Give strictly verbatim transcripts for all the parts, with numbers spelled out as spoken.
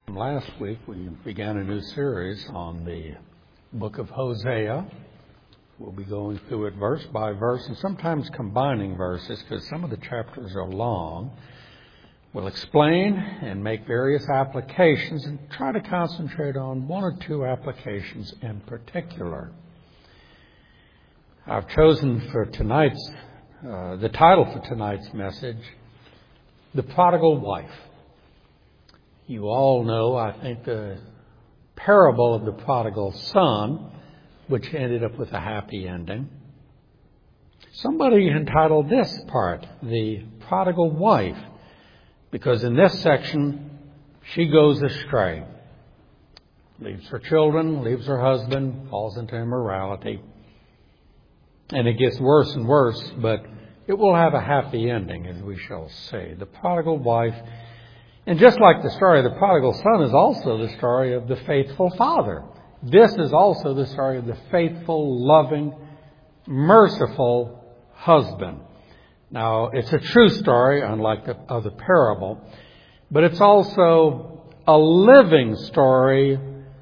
Last week we began a new series on the book of Hosea. We'll be going through it verse by verse and sometimes combining verses because some of the chapters are long. We'll explain and make various applications and try to concentrate on one or two applications in particular. I've chosen for tonight's, uh, the title for tonight's message, The Prodigal Wife. You all know, I think, the parable of the prodigal son, which ended up with a happy ending. Somebody entitled this part, The Prodigal Wife, because in this section, she goes astray. Leaves her children, leaves her husband, falls into immorality. And it gets worse and worse, but it will have a happy ending, as we shall say. The prodigal wife. And just like the story of the prodigal son is also the story of the faithful father, this is also the story of the faithful, loving, merciful husband. Now, it's a true story, unlike the other parable, but it's also a living story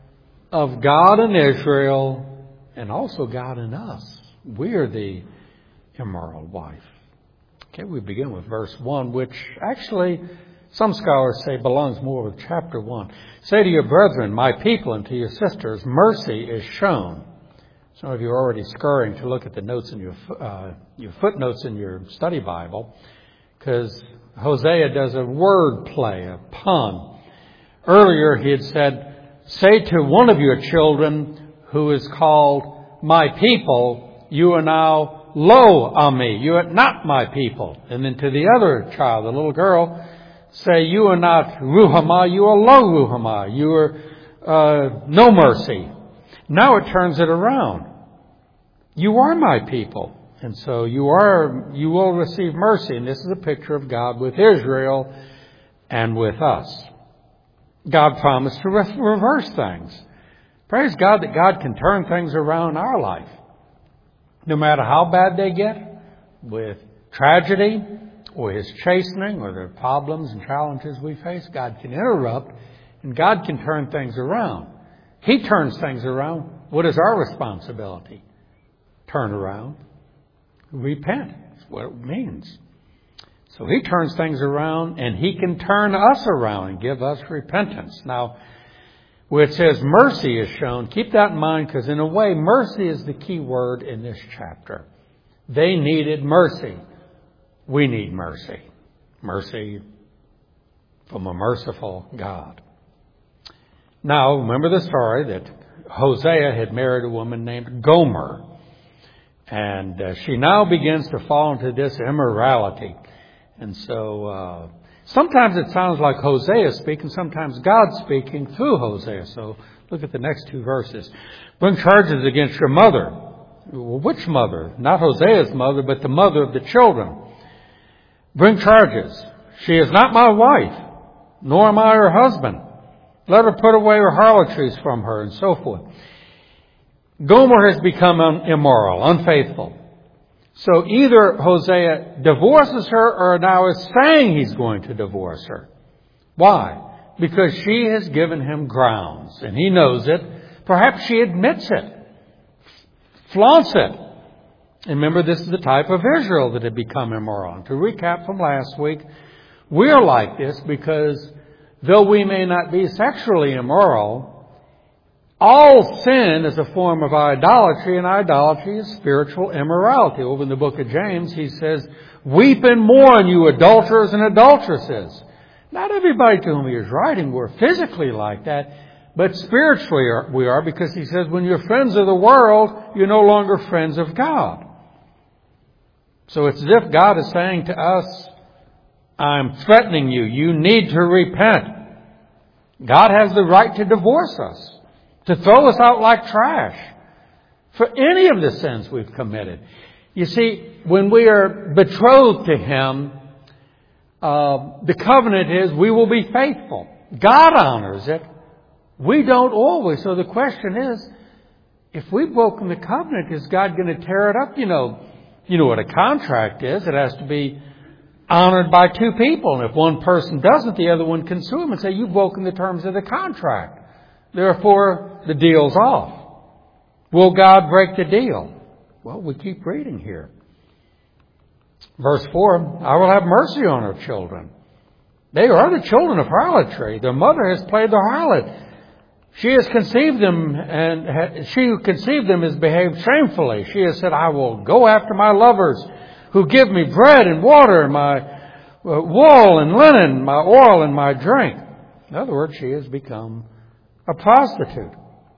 of God in Israel and also God in us. We're the immoral wife. Okay, we begin with verse one, which actually some scholars say belongs more with chapter one. Say to your brethren, my people, and to your sisters, mercy is shown. Some of you are already scurrying to look at the notes in your uh, your footnotes in your study Bible, because Hosea does a word play, a pun. Earlier he had said, say to one of your children who is called my people, you are now lo ami, you are not my people. And then to the other child, the little girl, say, you are not Ruhamah, you are lo Ruhamah. You are uh, no mercy. Now it turns it around. You are my people. And so you are, you will receive mercy. And this is a picture of God with Israel and with us. God promised to re- reverse things. Praise God that God can turn things around in our life. No matter how bad they get, with tragedy, or His chastening, or the problems and challenges we face, God can interrupt, and God can turn things around. He turns things around. What is our responsibility? Turn around. Repent. That's what it means. So He turns things around, and He can turn us around and give us repentance. Now, where it says mercy is shown, keep that in mind, because in a way, mercy is the key word in this chapter. They needed mercy. We need mercy. Mercy from a merciful God. Now, remember the story that Hosea had married a woman named Gomer. And uh, she now begins to fall into this immorality. And so uh, sometimes it sounds like Hosea speaking, sometimes God speaking through Hosea. So look at the next two verses. Bring charges against your mother. Well, which mother? Not Hosea's mother, but the mother of the children. Bring charges. She is not my wife, nor am I her husband. Let her put away her harlotries from her, and so forth. Gomer has become immoral, unfaithful. So either Hosea divorces her or now is saying he's going to divorce her. Why? Because she has given him grounds, and he knows it. Perhaps she admits it, flaunts it. And remember, this is the type of Israel that had become immoral. And to recap from last week, we're like this because though we may not be sexually immoral, all sin is a form of idolatry, and idolatry is spiritual immorality. Over in the book of James, he says, weep and mourn, you adulterers and adulteresses. Not everybody to whom he is writing were physically like that, but spiritually we are, because he says, when you're friends of the world, you're no longer friends of God. So it's as if God is saying to us, I'm threatening you. You need to repent. God has the right to divorce us, to throw us out like trash for any of the sins we've committed. You see, when we are betrothed to Him, uh, the covenant is we will be faithful. God honors it. We don't always. So the question is, if we've broken the covenant, is God going to tear it up? You know, You know what a contract is. It has to be honored by two people. And if one person doesn't, the other one can sue him and say, you've broken the terms of the contract. Therefore, the deal's off. Will God break the deal? Well, we keep reading here. Verse four, I will have mercy on her children. They are the children of harlotry. Their mother has played the harlot. She has conceived them, and she who conceived them has behaved shamefully. She has said, I will go after my lovers who give me bread and water, my wool and linen, my oil and my drink. In other words, she has become a prostitute.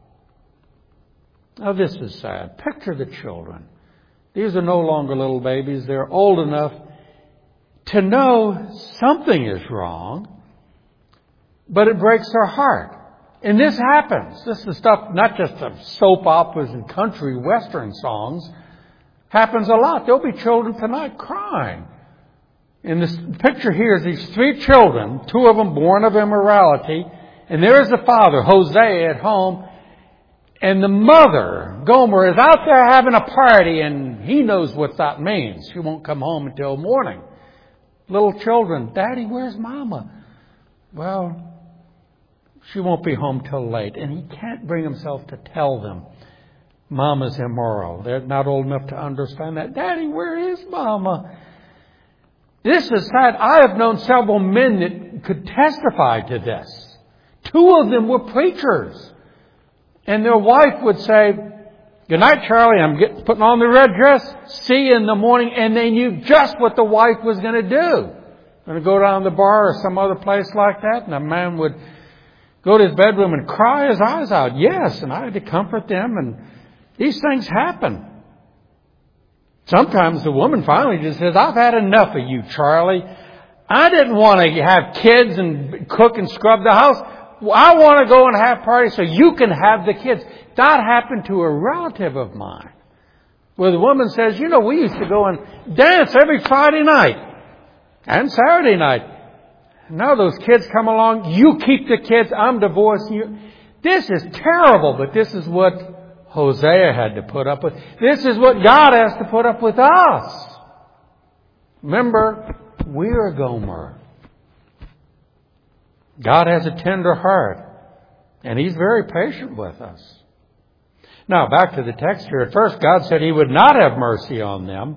Now this is sad. Picture the children. These are no longer little babies. They're old enough to know something is wrong, but it breaks their heart. And this happens. This is stuff not just of soap operas and country western songs. Happens a lot. There'll be children tonight crying. And this picture here is these three children, two of them born of immorality, and there's the father, Hosea, at home, and the mother, Gomer, is out there having a party, and he knows what that means. She won't come home until morning. Little children, Daddy, where's Mama? Well, she won't be home till late. And he can't bring himself to tell them Mama's immoral. They're not old enough to understand that. Daddy, where is Mama? This is sad. I have known several men that could testify to this. Two of them were preachers. And their wife would say, good night, Charlie. I'm getting, putting on the red dress. See you in the morning. And they knew just what the wife was going to do. Going to go down to the bar or some other place like that. And a man would go to his bedroom and cry his eyes out. Yes. And I had to comfort them. And these things happen. Sometimes the woman finally just says, I've had enough of you, Charlie. I didn't want to have kids and cook and scrub the house. I want to go and have parties so you can have the kids. That happened to a relative of mine, where the woman says, you know, we used to go and dance every Friday night and Saturday night. Now those kids come along. You keep the kids. I'm divorcing you. This is terrible, but this is what Hosea had to put up with. This is what God has to put up with us. Remember, we're Gomer. God has a tender heart, and He's very patient with us. Now, back to the text here. At first, God said He would not have mercy on them.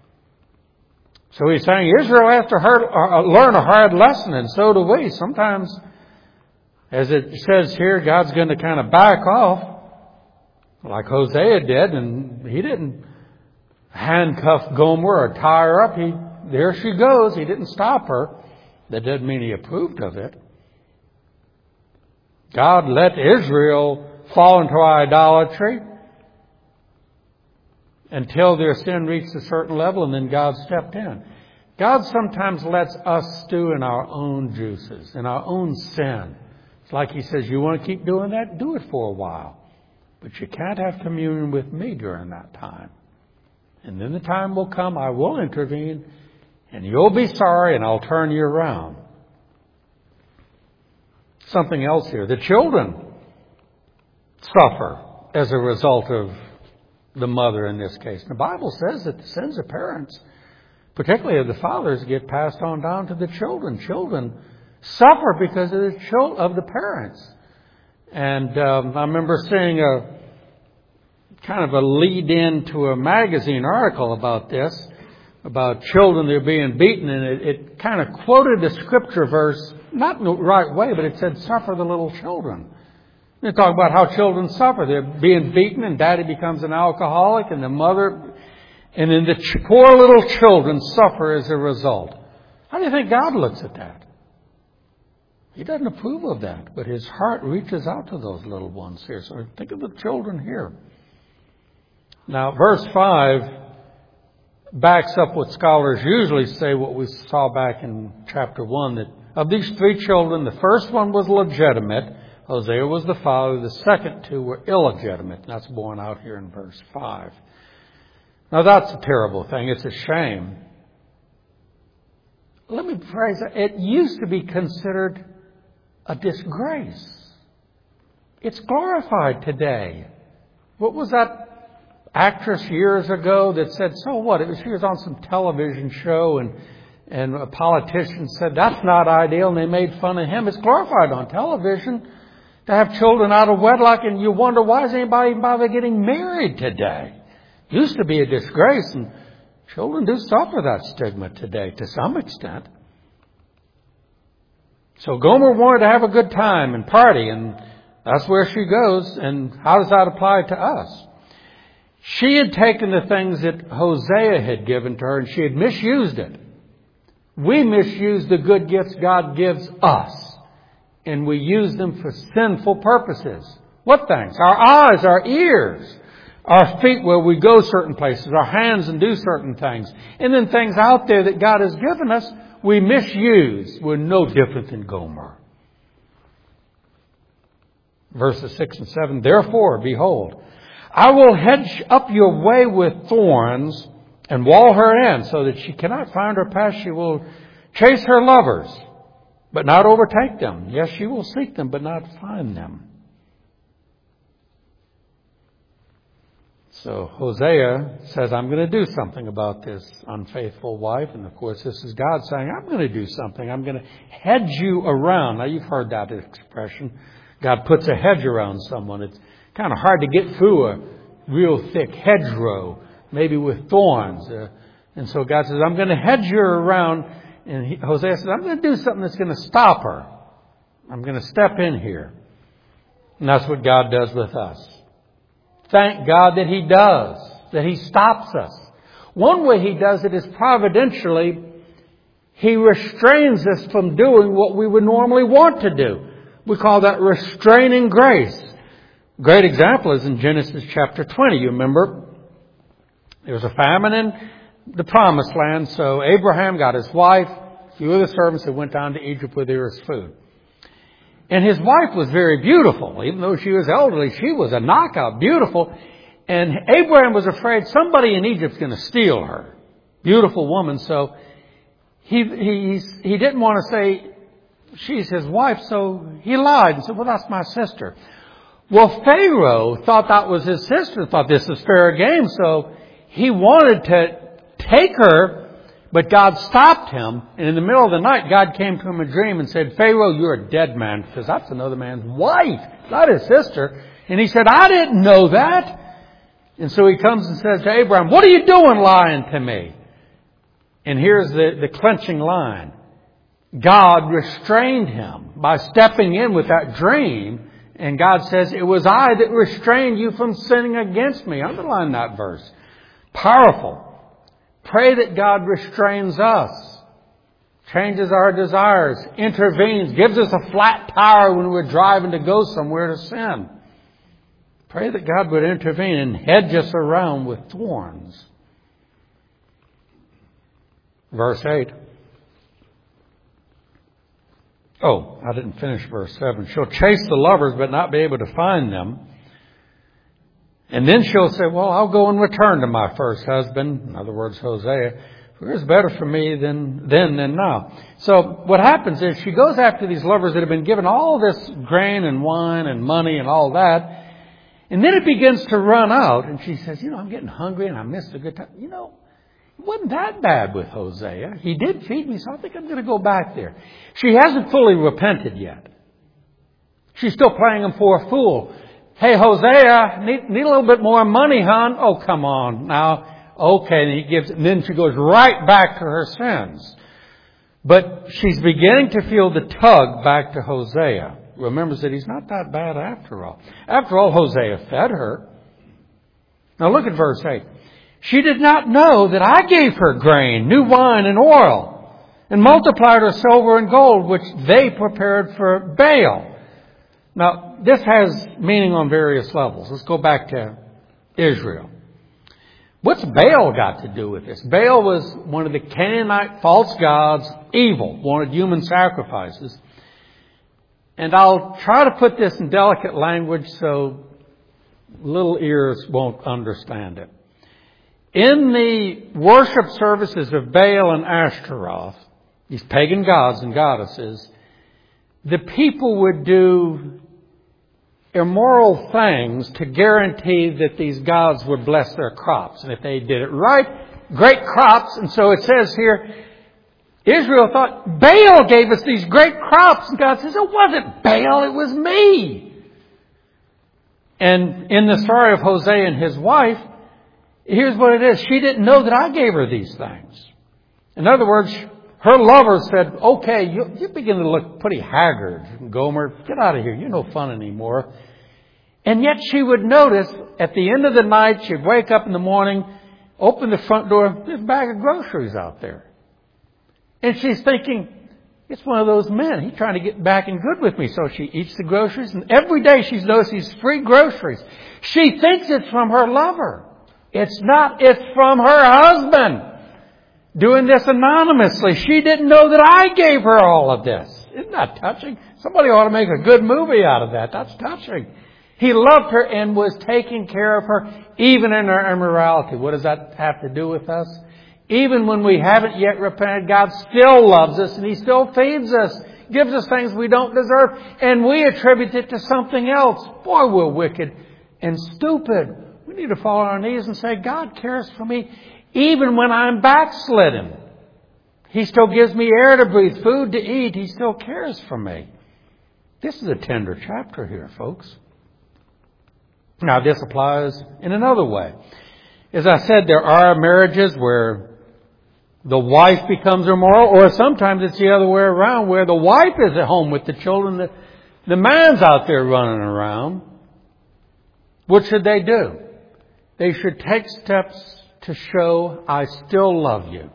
So He's saying Israel has to hard, uh, learn a hard lesson, and so do we. Sometimes, as it says here, God's going to kind of back off, like Hosea did, and He didn't handcuff Gomer or tie her up. He, there she goes. He didn't stop her. That doesn't mean He approved of it. God let Israel fall into idolatry until their sin reached a certain level, and then God stepped in. God sometimes lets us stew in our own juices, in our own sin. It's like He says, you want to keep doing that? Do it for a while. But you can't have communion with me during that time. And then the time will come, I will intervene, and you'll be sorry, and I'll turn you around. Something else here. The children suffer as a result of the mother in this case. The Bible says that the sins of parents, particularly of the fathers, get passed on down to the children. Children suffer because of the, chil- of the parents. And um, I remember seeing a kind of a lead-in to a magazine article about this, about children that are being beaten, and it, it kind of quoted a scripture verse, not in the right way, but it said, suffer the little children. They talk about how children suffer. They're being beaten, and daddy becomes an alcoholic, and the mother, and then the ch- poor little children suffer as a result. How do you think God looks at that? He doesn't approve of that, but His heart reaches out to those little ones here. So think of the children here. Now, verse five backs up what scholars usually say, what we saw back in chapter one, that of these three children, the first one was legitimate. Hosea was the father. The second two were illegitimate. And that's borne out here in verse five. Now, that's a terrible thing. It's a shame. Let me phrase it. It used to be considered a disgrace. It's glorified today. What was that actress years ago that said, so what? It was, she was on some television show, and and a politician said, that's not ideal, and they made fun of him. It's glorified on television to have children out of wedlock, and you wonder, why is anybody even bother getting married today? Used to be a disgrace, and children do suffer that stigma today to some extent. So Gomer wanted to have a good time and party, and that's where she goes. And how does that apply to us? She had taken the things that Hosea had given to her, and she had misused it. We misuse the good gifts God gives us, and we use them for sinful purposes. What things? Our eyes, our ears, our feet where we go certain places, our hands and do certain things. And then things out there that God has given us, we misuse. We're no different than Gomer. Verses six and seven, therefore, behold, I will hedge up your way with thorns and wall her in, so that she cannot find her path. She will chase her lovers, but not overtake them. Yes, she will seek them, but not find them. So Hosea says, I'm going to do something about this unfaithful wife. And of course, this is God saying, I'm going to do something. I'm going to hedge you around. Now, you've heard that expression. God puts a hedge around someone. It's kind of hard to get through a real thick hedgerow, maybe with thorns. Uh, and so God says, I'm going to hedge you around. And he, Hosea says, I'm going to do something that's going to stop her. I'm going to step in here. And that's what God does with us. Thank God that He does, that He stops us. One way He does it is providentially. He restrains us from doing what we would normally want to do. We call that restraining grace. A great example is in Genesis chapter twenty. You remember, there was a famine in the promised land, so Abraham got his wife, a few of the servants, and went down to Egypt where there was food. And his wife was very beautiful. Even though she was elderly, she was a knockout, beautiful. And Abraham was afraid somebody in Egypt's going to steal her. Beautiful woman. So he, he, he didn't want to say she's his wife, so he lied and said, well, that's my sister. Well, Pharaoh thought that was his sister, thought this was fair game, so he wanted to take her. But God stopped him, and in the middle of the night, God came to him in a dream and said, Pharaoh, you're a dead man, because that's another man's wife, not his sister. And he said, I didn't know that. And so he comes and says to Abraham, what are you doing lying to me? And here's the, the clenching line. God restrained him by stepping in with that dream. And God says, it was I that restrained you from sinning against me. Underline that verse. Powerful. Pray that God restrains us, changes our desires, intervenes, gives us a flat tire when we're driving to go somewhere to sin. Pray that God would intervene and hedge us around with thorns. Verse eight. Oh, I didn't finish verse seven. She'll chase the lovers but not be able to find them. And then she'll say, well, I'll go and return to my first husband. In other words, Hosea. For it's better for me than then than now. So what happens is she goes after these lovers that have been given all this grain and wine and money and all that. And then it begins to run out. And she says, you know, I'm getting hungry and I missed a good time. You know, it wasn't that bad with Hosea. He did feed me, so I think I'm going to go back there. She hasn't fully repented yet. She's still playing him for a fool. Hey, Hosea, need, need a little bit more money, hon? Oh, come on now. Okay, and he gives, and then she goes right back to her sins. But she's beginning to feel the tug back to Hosea. Remembers that he's not that bad after all. After all, Hosea fed her. Now look at verse eight. She did not know that I gave her grain, new wine and oil, and multiplied her silver and gold, which they prepared for Baal. Now, this has meaning on various levels. Let's go back to Israel. What's Baal got to do with this? Baal was one of the Canaanite false gods, evil, wanted human sacrifices. And I'll try to put this in delicate language so little ears won't understand it. In the worship services of Baal and Ashtaroth, these pagan gods and goddesses, the people would do immoral things to guarantee that these gods would bless their crops. And if they did it right, great crops. And so it says here, Israel thought Baal gave us these great crops. And God says, it wasn't Baal, it was me. And in the story of Hosea and his wife, here's what it is. She didn't know that I gave her these things. In other words, her lover said, okay, you, you begin to look pretty haggard. Gomer, get out of here. You're no fun anymore. And yet she would notice at the end of the night, she'd wake up in the morning, open the front door, there's a bag of groceries out there. And she's thinking, it's one of those men. He's trying to get back in good with me. So she eats the groceries. And every day she's noticed these free groceries. She thinks it's from her lover. It's not. It's from her husband. Doing this anonymously. She didn't know that I gave her all of this. Isn't that touching? Somebody ought to make a good movie out of that. That's touching. He loved her and was taking care of her even in her immorality. What does that have to do with us? Even when we haven't yet repented, God still loves us and He still feeds us, gives us things we don't deserve, and we attribute it to something else. Boy, we're wicked and stupid. We need to fall on our knees and say, God cares for me even when I'm backslidden. He still gives me air to breathe, food to eat. He still cares for me. This is a tender chapter here, folks. Now, this applies in another way. As I said, there are marriages where the wife becomes immoral, or sometimes it's the other way around, where the wife is at home with the children, the, the man's out there running around. What should they do? They should take steps to show, I still love you.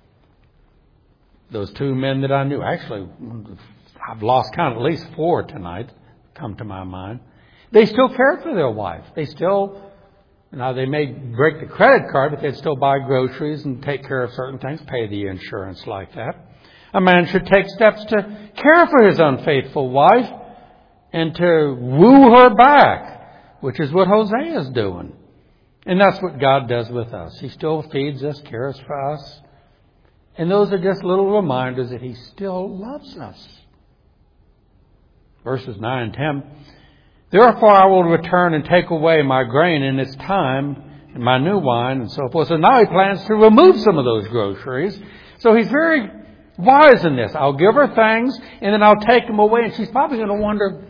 Those two men that I knew, actually, I've lost count, at least four tonight come to my mind. They still cared for their wife. They still, now they may break the credit card, but they'd still buy groceries and take care of certain things, pay the insurance like that. A man should take steps to care for his unfaithful wife and to woo her back, which is what Hosea is doing. And that's what God does with us. He still feeds us, cares for us. And those are just little reminders that He still loves us. Verses nine and ten. Therefore I will return and take away my grain in its time, and my new wine, and so forth. So now He plans to remove some of those groceries. So He's very wise in this. I'll give her things, and then I'll take them away. And she's probably going to wonder,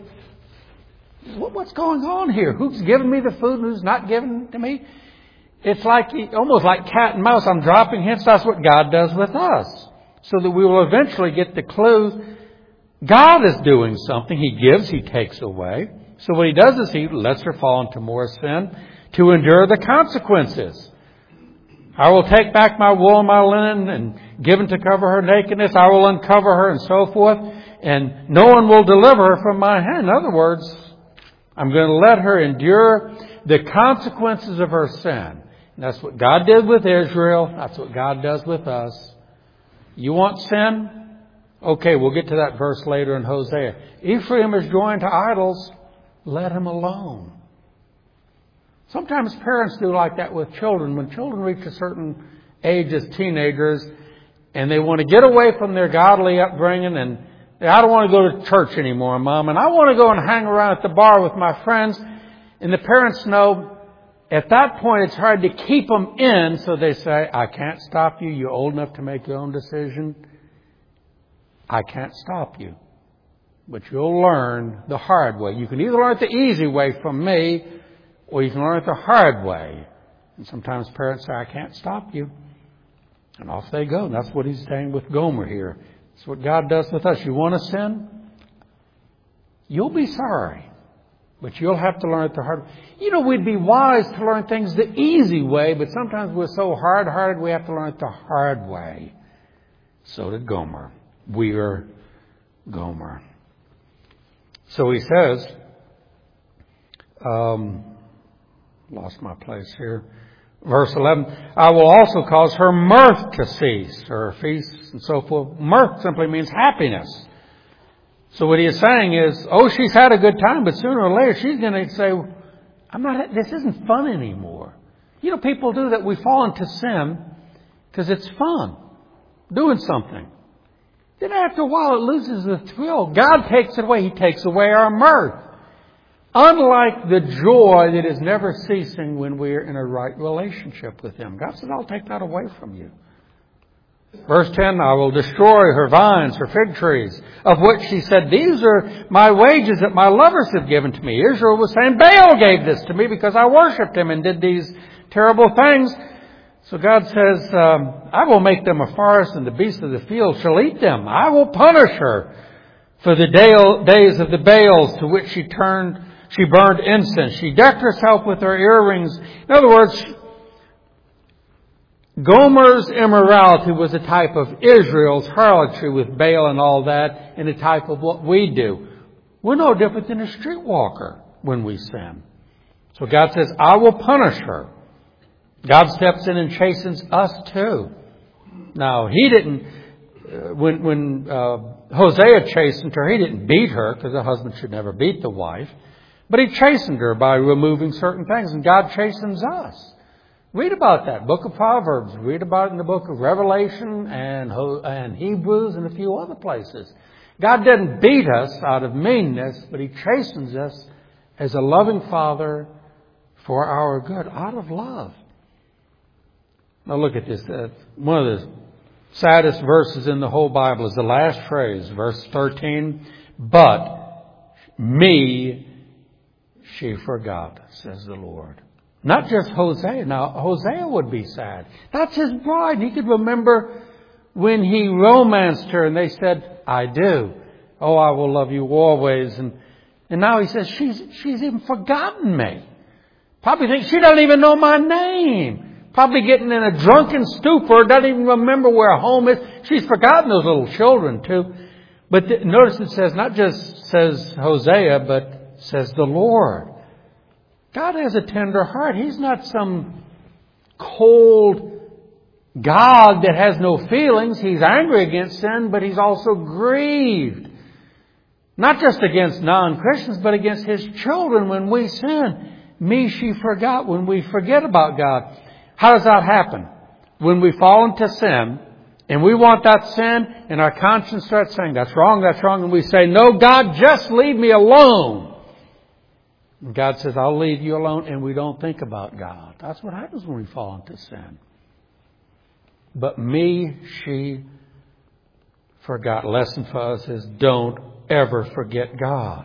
what's going on here? Who's giving me the food and who's not giving it to me? It's like, almost like cat and mouse. I'm dropping hints. That's what God does with us. So that we will eventually get the clue. God is doing something. He gives, He takes away. So what He does is He lets her fall into more sin to endure the consequences. I will take back my wool and my linen and give them to cover her nakedness. I will uncover her and so forth. And no one will deliver her from my hand. In other words, I'm going to let her endure the consequences of her sin. And that's what God did with Israel. That's what God does with us. You want sin? Okay, we'll get to that verse later in Hosea. Ephraim is joined to idols. Let him alone. Sometimes parents do like that with children. When children reach a certain age as teenagers and they want to get away from their godly upbringing and I don't want to go to church anymore, Mom, and I want to go and hang around at the bar with my friends. And the parents know at that point it's hard to keep them in, so they say, I can't stop you. You're old enough to make your own decision. I can't stop you. But you'll learn the hard way. You can either learn it the easy way from me, or you can learn it the hard way. And sometimes parents say, I can't stop you. And off they go. And that's what He's saying with Gomer here. That's what God does with us. You want to sin? You'll be sorry. But you'll have to learn it the hard way. You know, we'd be wise to learn things the easy way, but sometimes we're so hard-hearted we have to learn it the hard way. So did Gomer. We are Gomer. So he says, um, lost my place here. Verse eleven, I will also cause her mirth to cease, her feasts and so forth. Mirth simply means happiness. So what he is saying is, oh, she's had a good time, but sooner or later she's going to say, I'm not, this isn't fun anymore. You know, people do that. We fall into sin because it's fun, doing something. Then after a while it loses the thrill. God takes it away. He takes away our mirth. Unlike the joy that is never ceasing when we're in a right relationship with Him. God said, I'll take that away from you. Verse ten, I will destroy her vines, her fig trees, of which she said, these are my wages that my lovers have given to me. Israel was saying, Baal gave this to me because I worshipped him and did these terrible things. So God says, um, I will make them a forest, and the beasts of the field shall eat them. I will punish her for the day, days of the Baals to which she turned, she burned incense. She decked herself with her earrings. In other words, Gomer's immorality was a type of Israel's harlotry with Baal and all that, and a type of what we do. We're no different than a streetwalker when we sin. So God says, I will punish her. God steps in and chastens us too. Now, He didn't, uh, when, when uh, Hosea chastened her, he didn't beat her, because a husband should never beat the wife. But He chastened her by removing certain things, and God chastens us. Read about that. Book of Proverbs. Read about it in the book of Revelation and, and Hebrews and a few other places. God didn't beat us out of meanness, but He chastens us as a loving Father for our good, out of love. Now look at this. Uh, one of the saddest verses in the whole Bible is the last phrase, verse thirteen. But me she forgot, says the Lord. Not just Hosea. Now, Hosea would be sad. That's his bride. He could remember when he romanced her and they said, I do. Oh, I will love you always. And and now he says, she's she's even forgotten me. Probably thinks she doesn't even know my name. Probably getting in a drunken stupor, doesn't even remember where home is. She's forgotten those little children too. But th- notice it says, not just says Hosea, but says the Lord. God has a tender heart. He's not some cold God that has no feelings. He's angry against sin, but He's also grieved. Not just against non-Christians, but against His children when we sin. Me she forgot, when we forget about God. How does that happen? When we fall into sin, and we want that sin, and our conscience starts saying, that's wrong, that's wrong, and we say, no, God, just leave me alone. And God says, I'll leave you alone, and we don't think about God. That's what happens when we fall into sin. But me, she forgot. Lesson for us is don't ever forget God.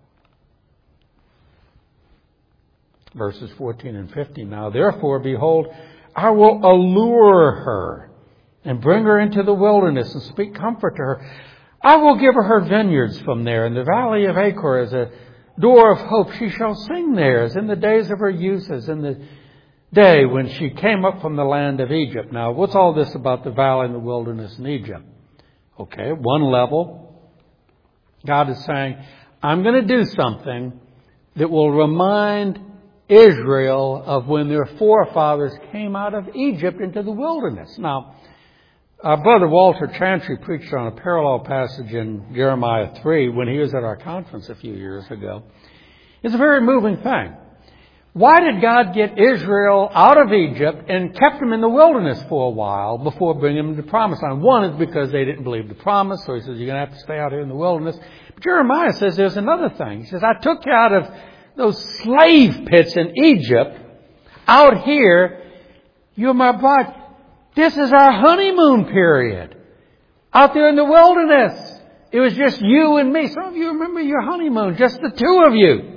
Verses fourteen and fifteen. Now, therefore, behold, I will allure her and bring her into the wilderness and speak comfort to her. I will give her her vineyards from there, in the valley of Achor as a door of hope. She shall sing there as in the days of her youth, as in the day when she came up from the land of Egypt. Now, what's all this about the valley and the wilderness in Egypt? Okay, at one level, God is saying, I'm going to do something that will remind Israel of when their forefathers came out of Egypt into the wilderness. Now, our brother Walter Chantry preached on a parallel passage in Jeremiah three when he was at our conference a few years ago. It's a very moving thing. Why did God get Israel out of Egypt and kept them in the wilderness for a while before bringing them to the promised land? One is because they didn't believe the promise, so He says, you're going to have to stay out here in the wilderness. But Jeremiah says there's another thing. He says, I took you out of those slave pits in Egypt. Out here, you're my bride. This is our honeymoon period. Out there in the wilderness. It was just you and me. Some of you remember your honeymoon, just the two of you.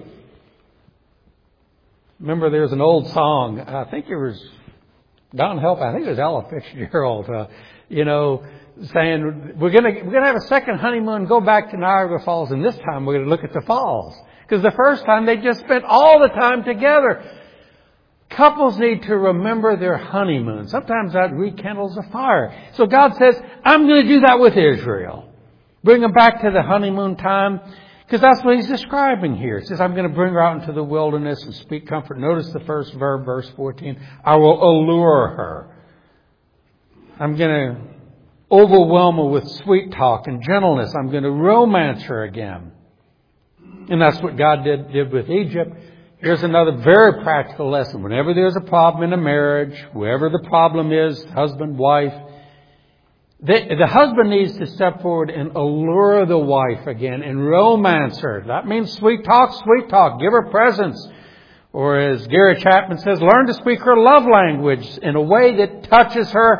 Remember there's an old song, I think it was Don Help, I think it was Ella Fitzgerald, uh, you know, saying, we're going to we're gonna have a second honeymoon, go back to Niagara Falls, and this time we're going to look at the falls. Because the first time they just spent all the time together. Couples need to remember their honeymoon. Sometimes that rekindles a fire. So God says, I'm going to do that with Israel. Bring them back to the honeymoon time. Because that's what He's describing here. He says, I'm going to bring her out into the wilderness and speak comfort. Notice the first verb, verse fourteen. I will allure her. I'm going to overwhelm her with sweet talk and gentleness. I'm going to romance her again. And that's what God did, did with Egypt. Here's another very practical lesson. Whenever there's a problem in a marriage, whoever the problem is, husband, wife, the, the husband needs to step forward and allure the wife again and romance her. That means sweet talk, sweet talk. Give her presents. Or as Gary Chapman says, learn to speak her love language in a way that touches her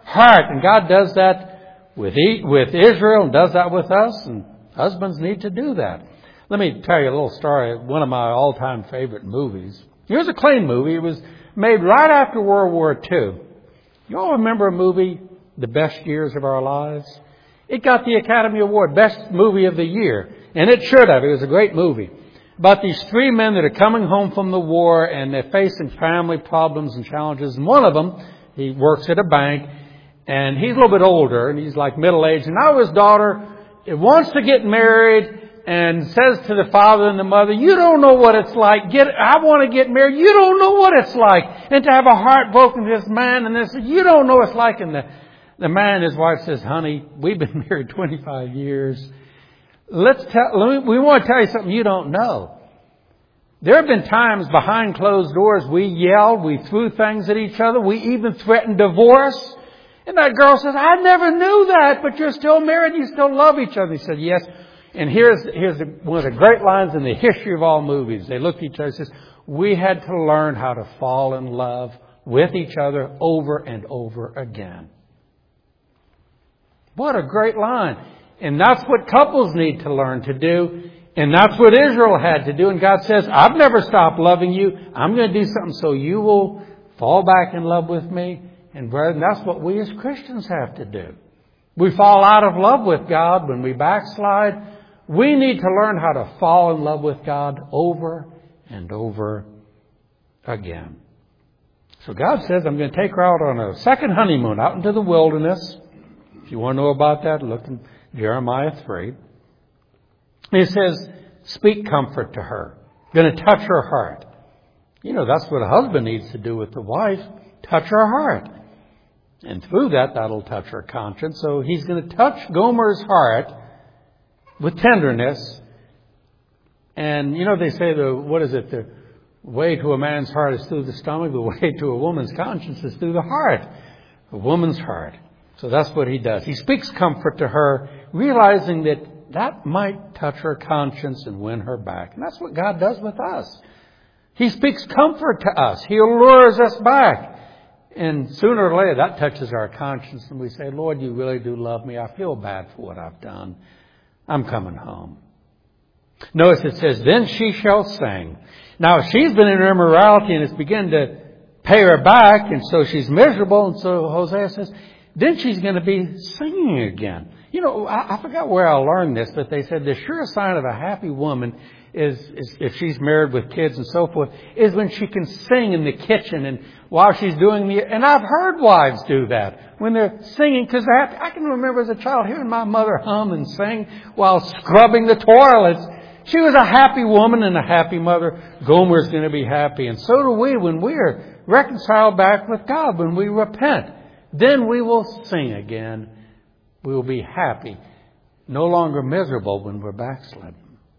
heart. And God does that with with Israel and does that with us. And husbands need to do that. Let me tell you a little story. One of my all-time favorite movies. It was a clean movie. It was made right after World War Two. You all remember a movie, The Best Years of Our Lives? It got the Academy Award, Best Movie of the Year. And it should have. It was a great movie. About these three men that are coming home from the war and they're facing family problems and challenges. And one of them, he works at a bank and he's a little bit older and he's like middle-aged. And now his daughter wants to get married and says to the father and the mother, you don't know what it's like. Get, I want to get married. You don't know what it's like. And to have a heart broken to this man and this, you don't know what it's like. And the, the man and his wife says, honey, we've been married twenty-five years. Let's tell, let me, we want to tell you something you don't know. There have been times behind closed doors we yelled, we threw things at each other, we even threatened divorce. And that girl says, I never knew that, but you're still married, you still love each other. He said, yes. And here's, here's the, one of the great lines in the history of all movies. They looked at each other and says, we had to learn how to fall in love with each other over and over again. What a great line. And that's what couples need to learn to do. And that's what Israel had to do. And God says, I've never stopped loving you. I'm going to do something so you will fall back in love with me. And brethren, that's what we as Christians have to do. We fall out of love with God when we backslide. We need to learn how to fall in love with God over and over again. So God says, I'm going to take her out on a second honeymoon out into the wilderness. If you want to know about that, look in Jeremiah three. He says, speak comfort to her. I'm going to touch her heart. You know, that's what a husband needs to do with the wife. Touch her heart. And through that, that'll touch her conscience. So he's going to touch Gomer's heart with tenderness. And, you know, they say the, what is it? The way to a man's heart is through the stomach. The way to a woman's conscience is through the heart. A woman's heart. So that's what he does. He speaks comfort to her, realizing that that might touch her conscience and win her back. And that's what God does with us. He speaks comfort to us. He allures us back. And sooner or later, that touches our conscience. And we say, Lord, you really do love me. I feel bad for what I've done. I'm coming home. Notice it says, then she shall sing. Now, she's been in immorality and it's begun to pay her back. And so she's miserable. And so Hosea says, then she's going to be singing again. You know, I, I forgot where I learned this, but they said the sure sign of a happy woman is, is if she's married with kids and so forth, is when she can sing in the kitchen and while she's doing the, and I've heard wives do that when they're singing, because I, I can remember as a child hearing my mother hum and sing while scrubbing the toilets. She was a happy woman and a happy mother. Gomer's going to be happy. And so do we when we are reconciled back with God, when we repent. Then we will sing again. We will be happy, no longer miserable when we're backslidden.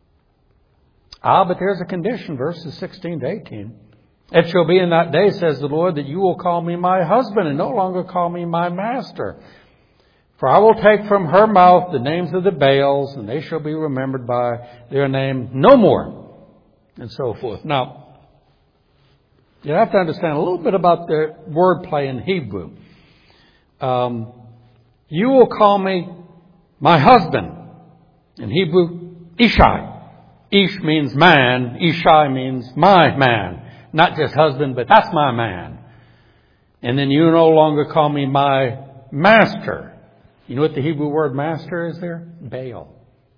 Ah, but there's a condition, verses sixteen to eighteen. It shall be in that day, says the Lord, that you will call me my husband and no longer call me my master. For I will take from her mouth the names of the Baals, and they shall be remembered by their name no more, and so forth. Now, you have to understand a little bit about the wordplay in Hebrew. Um, you will call me my husband. In Hebrew, Ishai. Ish means man. Ishai means my man. Not just husband, but that's my man. And then you no longer call me my master. You know what the Hebrew word master is there? Baal.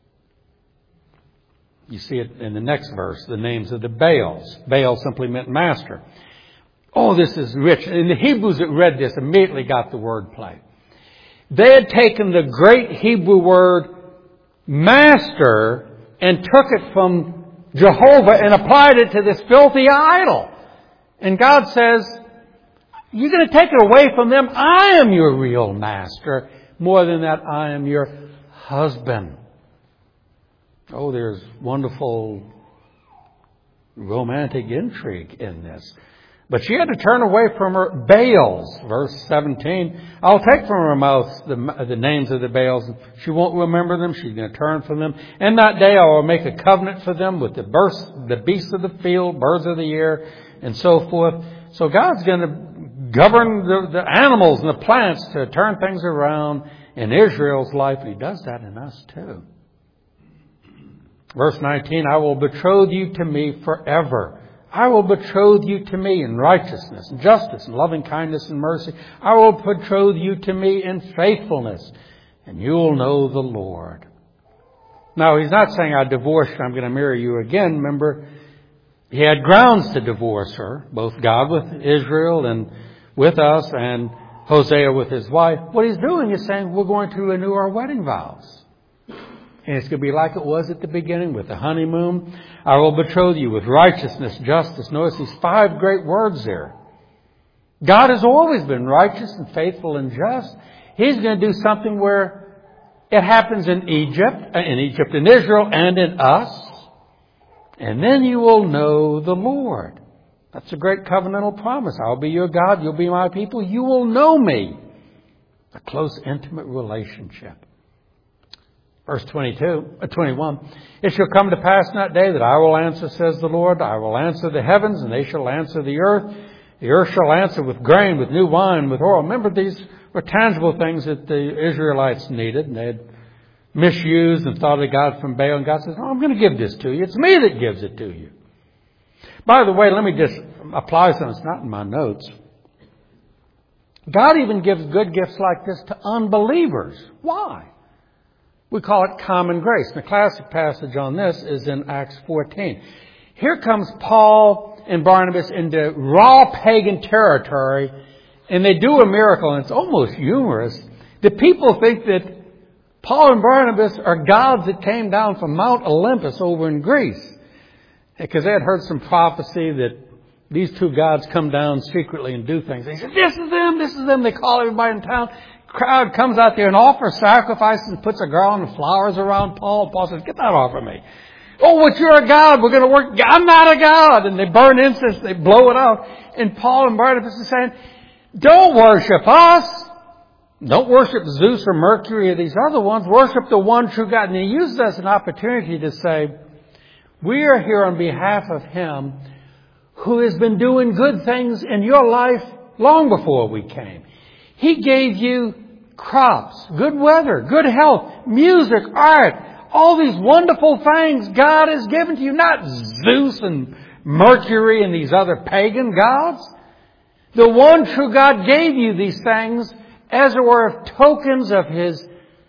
You see it in the next verse, the names of the Baals. Baal simply meant master. Oh, this is rich. And the Hebrews that read this immediately got the word play. They had taken the great Hebrew word master and took it from Jehovah and applied it to this filthy idol. And God says, you're going to take it away from them. I am your real master. More than that, I am your husband. Oh, there's wonderful romantic intrigue in this. But she had to turn away from her Baals. Verse seventeen, I'll take from her mouth the, the names of the Baals. She won't remember them. She's going to turn from them. And that day I will make a covenant for them with the, birds, the beasts of the field, birds of the air, and so forth. So God's going to govern the, the animals and the plants to turn things around in Israel's life. And He does that in us too. Verse nineteen, I will betroth you to me forever. I will betroth you to me in righteousness and justice and loving kindness and mercy. I will betroth you to me in faithfulness, and you will know the Lord. Now, He's not saying I divorced you, I'm going to marry you again. Remember, He had grounds to divorce her, both God with Israel and with us, and Hosea with his wife. What He's doing is saying we're going to renew our wedding vows. And it's going to be like it was at the beginning with the honeymoon. I will betroth you with righteousness, justice. Notice these five great words there. God has always been righteous and faithful and just. He's going to do something where it happens in Egypt, in Egypt, in Israel, and in us. And then you will know the Lord. That's a great covenantal promise. I'll be your God. You'll be my people. You will know me. A close, intimate relationship. Verse twenty-two, uh, twenty-one, it shall come to pass in that day that I will answer, says the Lord. I will answer the heavens, and they shall answer the earth. The earth shall answer with grain, with new wine, with oil. Remember, these were tangible things that the Israelites needed, and they had misused and thought of God from Baal. And God says, oh, I'm going to give this to you. It's me that gives it to you. By the way, let me just apply something. It's not in my notes. God even gives good gifts like this to unbelievers. Why? We call it common grace. The classic passage on this is in Acts fourteen. Here comes Paul and Barnabas into raw pagan territory, and they do a miracle, and it's almost humorous. The people think that Paul and Barnabas are gods that came down from Mount Olympus over in Greece, because they had heard some prophecy that these two gods come down secretly and do things. They said, this is them, this is them. They call everybody in town. Crowd comes out there and offers sacrifices and puts a garland of flowers around Paul. Paul says, get that off of me. Oh, but you're a god. We're going to work. I'm not a god. And they burn incense. They blow it out. And Paul and Barnabas are saying, don't worship us. Don't worship Zeus or Mercury or these other ones. Worship the one true God. And he uses that as an opportunity to say, we are here on behalf of Him who has been doing good things in your life long before we came. He gave you crops, good weather, good health, music, art, all these wonderful things God has given to you. Not Zeus and Mercury and these other pagan gods. The one true God gave you these things as it were tokens of His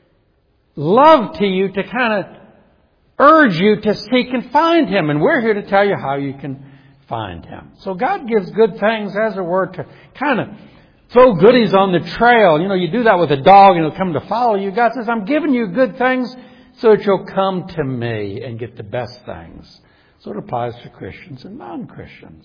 love to you to kind of urge you to seek and find Him. And we're here to tell you how you can find Him. So God gives good things as it were to kind of throw goodies on the trail. You know, you do that with a dog and it'll come to follow you. God says, I'm giving you good things so that you'll come to me and get the best things. So it applies to Christians and non-Christians.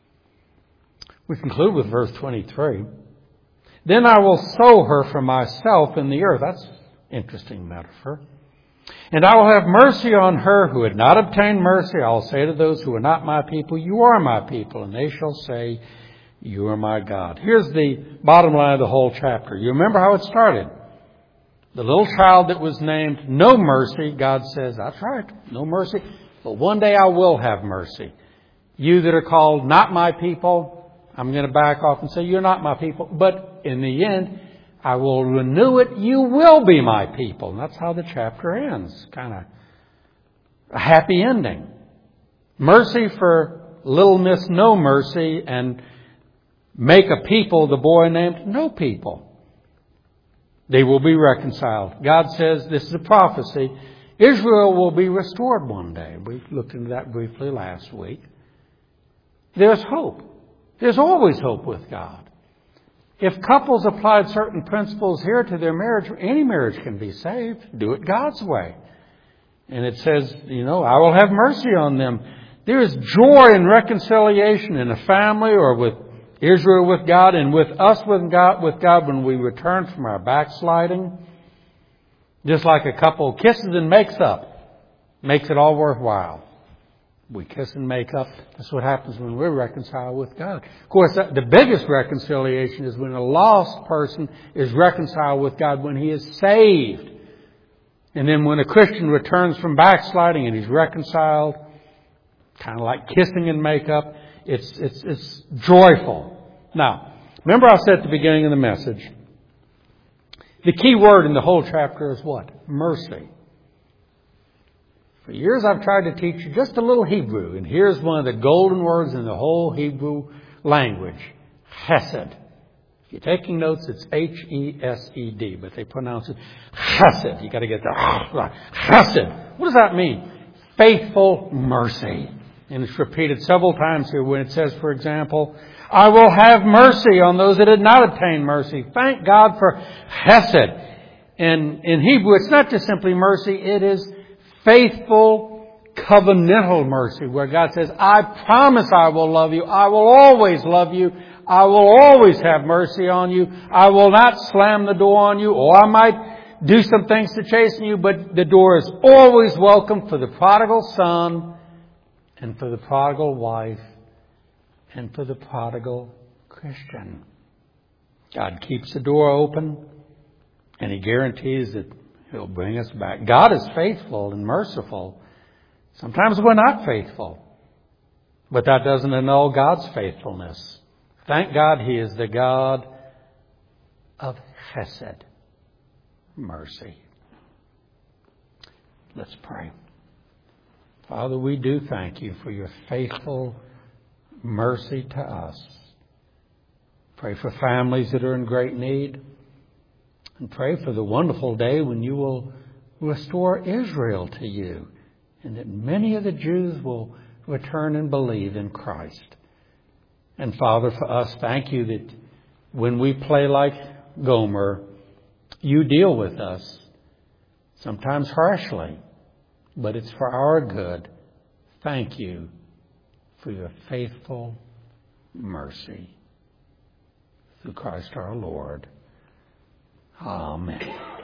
We conclude with verse twenty-three. Then I will sow her for myself in the earth. That's an interesting metaphor. And I will have mercy on her who had not obtained mercy. I will say to those who are not my people, you are my people. And they shall say, you are my God. Here's the bottom line of the whole chapter. You remember how it started. The little child that was named no mercy, God says, that's right, no mercy. But one day I will have mercy. You that are called not my people, I'm going to back off and say you're not my people. But in the end, I will renew it. You will be my people. And that's how the chapter ends. Kind of a happy ending. Mercy for little miss no mercy, and make a people the boy named no people. They will be reconciled. God says, this is a prophecy, Israel will be restored one day. We looked into that briefly last week. There's hope. There's always hope with God. If couples applied certain principles here to their marriage, any marriage can be saved. Do it God's way. And it says, you know, I will have mercy on them. There is joy and reconciliation in a family or with Israel with God and with us with God, with God when we return from our backsliding. Just like a couple kisses and makes up. Makes it all worthwhile. We kiss and make up. That's what happens when we're reconciled with God. Of course, the biggest reconciliation is when a lost person is reconciled with God, when he is saved. And then when a Christian returns from backsliding and he's reconciled, kind of like kissing and make up, it's, it's, it's joyful. Now, Remember I said at the beginning of the message, the key word in the whole chapter is what? Mercy. For years I've tried to teach you just a little Hebrew, and here's one of the golden words in the whole Hebrew language. Chesed. If you're taking notes, it's H E S E D, but they pronounce it chesed. You got to get the chesed. What does that mean? Faithful mercy. And it's repeated several times here when it says, for example, I will have mercy on those that had not obtained mercy. Thank God for chesed. And in Hebrew, it's not just simply mercy, it is faithful covenantal mercy, where God says, I promise I will love you. I will always love you. I will always have mercy on you. I will not slam the door on you, or I might do some things to chasten you, but the door is always welcome for the prodigal son and for the prodigal wife and for the prodigal Christian. God keeps the door open, and He guarantees that He'll bring us back. God is faithful and merciful. Sometimes we're not faithful, but that doesn't annul God's faithfulness. Thank God He is the God of chesed, mercy. Let's pray. Father, we do thank You for Your faithful mercy to us. Pray for families that are in great need. And pray for the wonderful day when You will restore Israel to You, and that many of the Jews will return and believe in Christ. And Father, for us, thank You that when we play like Gomer, You deal with us, sometimes harshly, but it's for our good. Thank You for Your faithful mercy. Through Christ our Lord. Amen.